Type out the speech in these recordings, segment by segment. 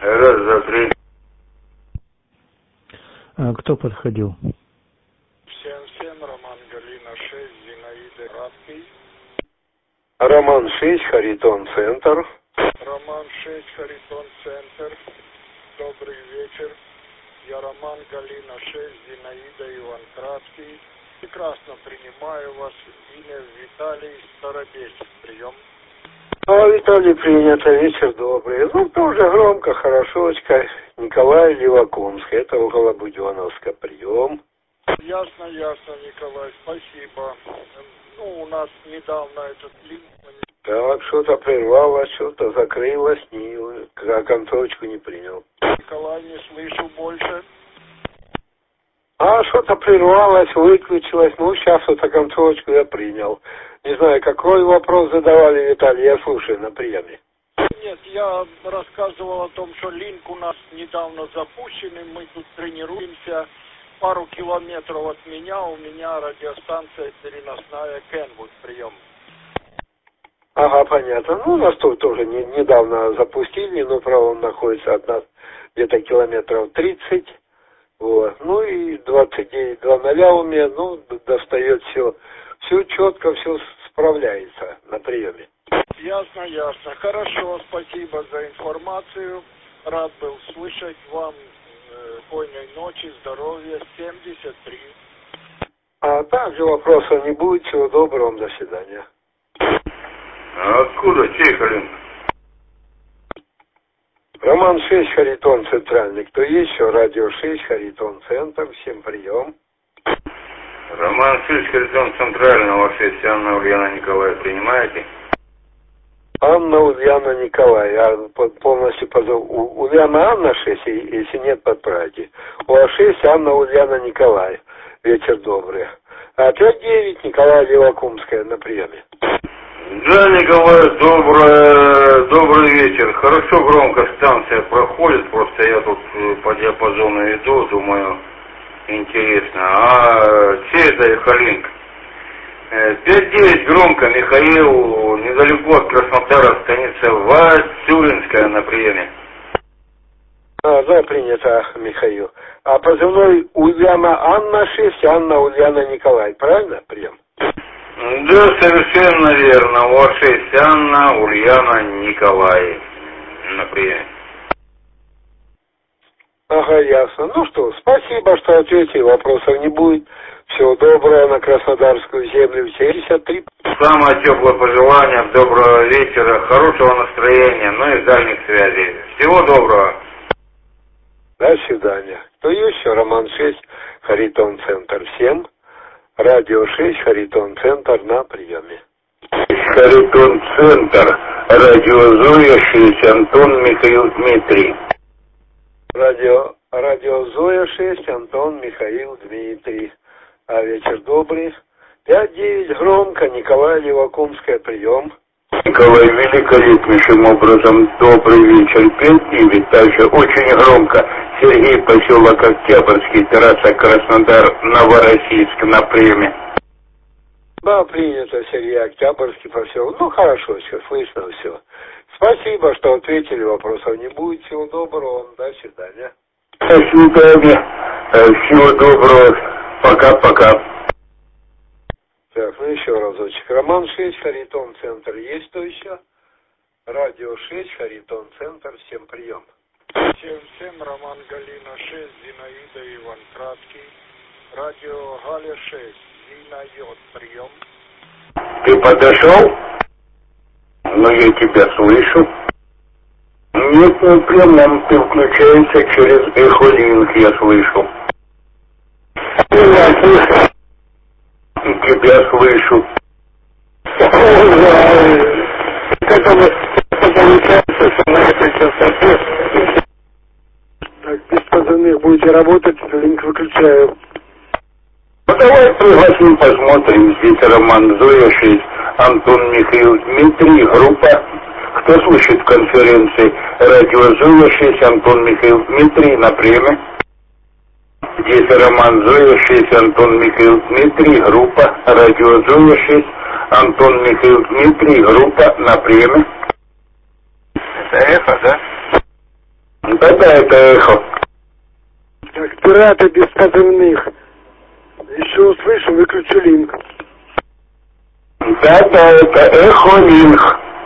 Раз, два, три. Кто подходил? Всем, Роман Галина 6, Зинаида Радкий. Роман 6, Харитон Центр. Роман 6, Харитон Центр. Добрый вечер. Я Роман Галина 6, Зинаида Иван Краткий. Прекрасно принимаю вас. Имя Виталий Старобесик. Прием. Виталий, принято. Вечер добрый. Ну, тоже громко, хорошочка. Николай Левакумск. Это около Буденовска. Прием. Ясно, Николай. Спасибо. Ну, у нас недавно этот линк... Так, что-то прервалось, что-то закрылось, концовочку не принял. Николай, не слышу больше. Что-то прервалось, выключилось. Ну, сейчас вот концовочку я принял. Не знаю, какой вопрос задавали, Виталий, я слушаю на приеме. Нет, я рассказывал о том, что линк у нас недавно запущен, и мы тут тренируемся. Пару километров от меня, у меня радиостанция переносная Кенвуд. Прием. Ага, понятно. Ну, у нас тут тоже недавно запустили, но, правда, он находится от нас где-то километров 30. Вот. Ну и 29,00 у меня, ну, достает все четко, все справляется на приеме. Ясно. Хорошо, спасибо за информацию. Рад был слышать вам. Спокойной ночи, здоровья, 73. Также вопросов не будет. Всего доброго вам, до свидания. Откуда? Чей Харин? Роман 6, Харитон Центральный. Кто есть еще? Радио 6, Харитон Центр. Всем прием. Роман 6, Харитон Центрального 6. Анна Ульяна Николаевна, принимаете? Анна Ульяна Николаевна. Я полностью позову. Ульяна Анна 6, если нет, подправьте. У А6 Анна Ульяна Николаевна. Вечер добрый. 5-9 Николая Левакумская на приеме. Да, Николай, добрый вечер. Хорошо громко станция проходит, просто я тут по диапазону иду, думаю, интересно. Чей это Халинг? 5-9 громко, Михаил, недалеко от Краснодара, станица Васюринская на приеме. Да, принято, Михаил. Позывной Ульяна Анна 6, Анна Ульяна Николай. Правильно? Прием. Да, совершенно верно. У А6 Анна Ульяна Николай на приеме. Ага, ясно. Ну что, спасибо, что ответили. Вопросов не будет. Всего доброго на Краснодарскую землю. 73. Самое теплое пожелание, доброго вечера, хорошего настроения, ну и дальних связей. Всего доброго. До свидания. Кто еще? Роман 6, Харитон Центр 7. Радио 6, Харитон Центр на приеме. Харитон Центр, радио Зоя 6, Антон Михаил Дмитрий. Радио Зоя 6, Антон Михаил Дмитрий. Вечер добрый. 5-9 громко, Николай Левакумская, прием. Николай, великолепнейшим образом добрый вечер. 5-9, также очень громко. Сергей, поселок Октябрьский, трасса Краснодар, Новороссийск на приеме. Да, принято, Сергей, Октябрьский поселок. Ну, хорошо, все, слышно все. Спасибо, что ответили, вопросов не будет. Всего доброго вам, до свидания. До свидания, всего доброго, пока-пока. Так, ну еще разочек. Роман 6, Харитон Центр. Есть кто еще? Радио 6, Харитон Центр. Всем прием. Всем, Роман Галина 6, Зинаида Иван Краткий. Радио Галя 6, Зина Йод. Прием. Ты подошел? Ну, я тебя слышу. Нет, не прямом, ты включаешься через эхолинк, я слышу. Я слышу. Тебя слышу. Это получается, что на этой частоте. Так, без позывных будете работать, линк выключаю. Ну, давай пригласим, посмотрим. Здесь Роман Зоя 6, Антон Михаил Дмитрий, группа. Кто слышит конференции? Радио Зоя 6, Антон Михаил Дмитрий на приеме. Здесь Роман Зоя 6, Антон Михаил Дмитрий, группа. Радио Зоя 6, Антон Михаил Дмитрий, группа на приеме. Это эхо, да? Да-да, это эхо. Так, пираты без позывных. Еще услышу, выключу линк. Да-да, это эхо линк.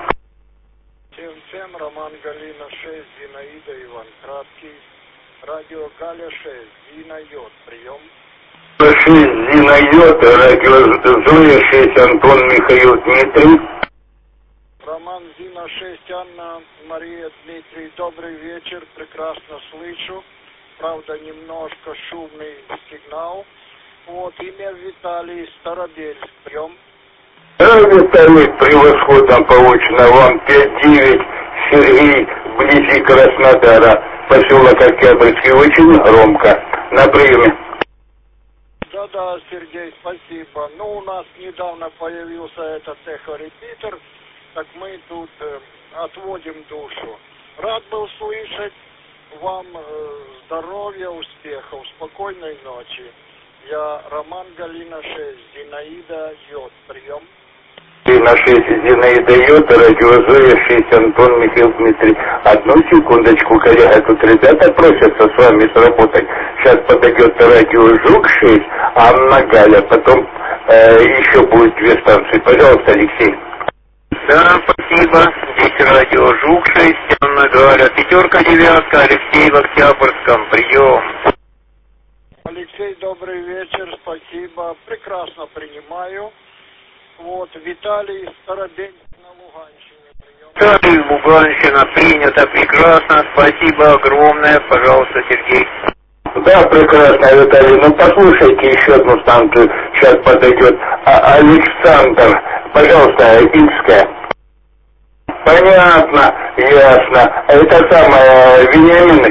7-7, Роман Галина 6, Зинаида Иван Краткий. Радио Галя 6, Зина Йод, прием. 6, Зина Йод, радио Зоя 6, Антон Михаил Дмитрий. Роман Зина 6, Анна Мария Дмитрий, добрый вечер, прекрасно слышу. Правда, немножко шумный сигнал. Вот, имя Виталий Старобель, прием. Виталий, превосходно получено. Вам 5-9, Сергей, вблизи Краснодара, поселок Октябрьский, очень громко. На приеме. Да-да, Сергей, спасибо. Ну, у нас недавно появился этот эхо-репитер, так мы тут отводим душу. Рад был слышать. Вам здоровья, успехов, спокойной ночи. Я Роман Галина 6, Зинаида Йод, прием. На 6, Зинаида Йод, радио Зоя 6, Антон Михаил Дмитрий. Одну секундочку, коллега, тут ребята просятся с вами сработать. Сейчас подойдет радио Жук 6, Анна Галя, потом еще будет 2 станции. Пожалуйста, Алексей. Да, спасибо. Здесь радио Жук 6, Анна Галя, 5-9, Алексей в Октябрьском, прием. Алексей, добрый вечер, спасибо. Прекрасно принимаю. Вот, Виталий Старобель на Луганщине, прием. Виталий, Луганщина, принято, прекрасно, спасибо огромное, пожалуйста, Сергей. Да, прекрасно, Виталий. Ну, послушайте еще одну станцию. Сейчас подойдет Александр. Пожалуйста, Ильская. Понятно, ясно. Это самое, Вениаминович.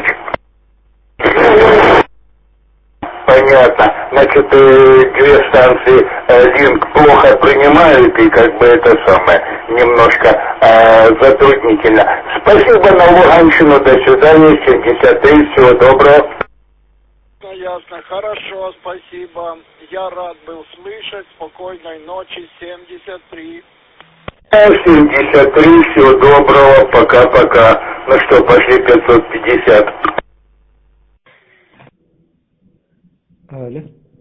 Понятно. Значит, 2 станции линк плохо принимают, и как бы это самое, немножко затруднительно. Спасибо на Луганщину, до свидания, 73, всего доброго. Ясно, хорошо, спасибо. Я рад был слышать. Спокойной ночи, 73. 73, всего доброго, пока-пока. Ну что, пошли 550. Алло.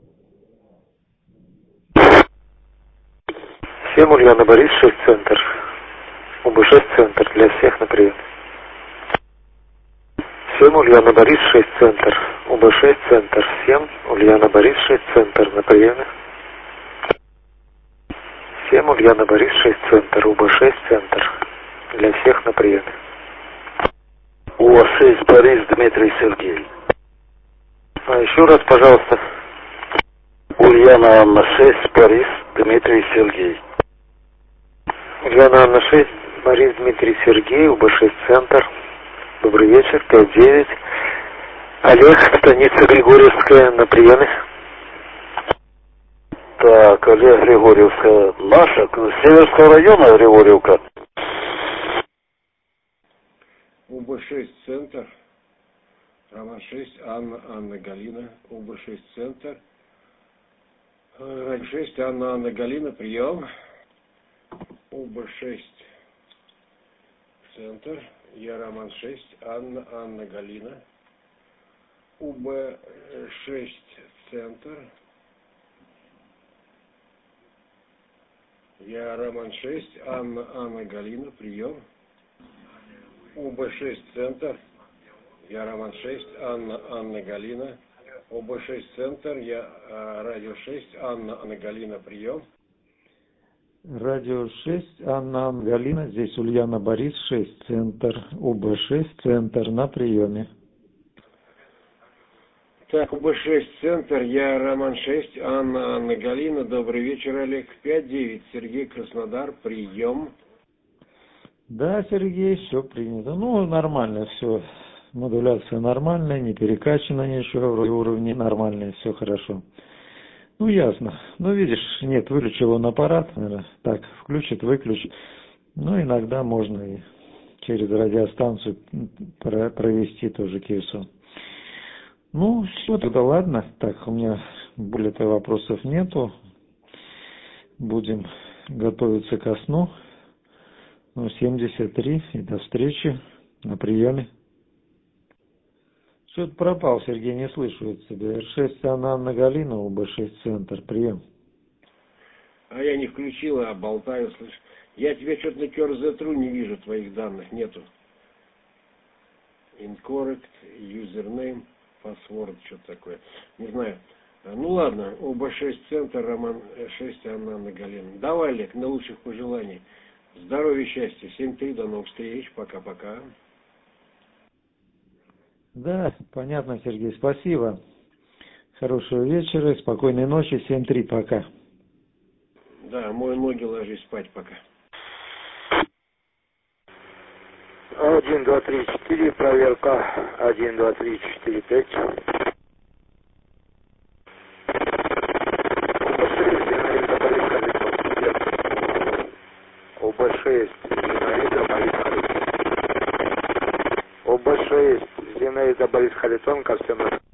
7, Ульяна Борис, 6, центр. УБ6, центр, для всех на прием. 7, Ульяна Борис, 6, центр. УБ6, центр. 7, Ульяна Борис, 6, центр, на приеме. 7, Ульяна Борис, 6, центр. УБ6, центр. Для всех на приеме. УА6, Борис, Дмитрий, Сергей. А еще раз, пожалуйста. Ульяна Анна 6, Борис, Дмитрий, Сергей. Ульяна Анна 6, Борис, Дмитрий, Сергей, УБ6, центр. Добрый вечер, 5-9. Олег, станица Григорьевская, на приеме. Так, Олег Григорьевская, наша, Северского района Григорьевка. УБ6, центр. Роман 6, Анна Галина, УБ6, центр. Радио 6, Анна Галина, прием. УБ6, центр. Я Роман 6, Анна Галина. УБ6, центр. Я Роман 6, Анна Галина, прием. УБ6, центр. Я Роман 6, Анна Галина. ОБ6, центр. Я радио 6, Анна Галина, прием. Радио 6, Анна Галина, здесь Ульяна Борис, 6, центр. УБ6, центр, на приеме. Так, УБ6, центр. Я Роман 6, Анна Галина. Добрый вечер, Олег. 5-9, Сергей, Краснодар, прием. Да, Сергей, все принято. Ну, нормально все. Модуляция нормальная, не перекачана ничего, уровни нормальные, все хорошо. Ну, ясно. Ну, видишь, нет, выключил он аппарат, наверное, так, включит, выключит. Ну, иногда можно и через радиостанцию провести тоже КСО. Ну, все, тогда ладно. Так, у меня более-то вопросов нету. Будем готовиться ко сну. Ну, 73, и до встречи на приеме. Что-то пропал, Сергей, не слышу от тебя. Р6 Анна Галина, ОБ6 центр, прием. А я не включила, а болтаю, слышь. Я тебя что-то на QRZ.ru не вижу, твоих данных нету. Incorrect, username, password, что-то такое. Не знаю. Ну ладно, ОБ6 центр, Роман 6, Анна Галина. Давай, Олег, на лучших пожеланий. Здоровья, счастья. 7-3, до новых встреч. Пока-пока. Да, понятно, Сергей, спасибо. Хорошего вечера, спокойной ночи, 7-3, пока. Да, мой ноги, ложись спать пока. 1, 2, 3, 4, проверка. 1, 2, 3, 4, 5. ОБ6, Зинаида Борис Харитон. ОБ6, Зинаида Борис Харитон, ко всем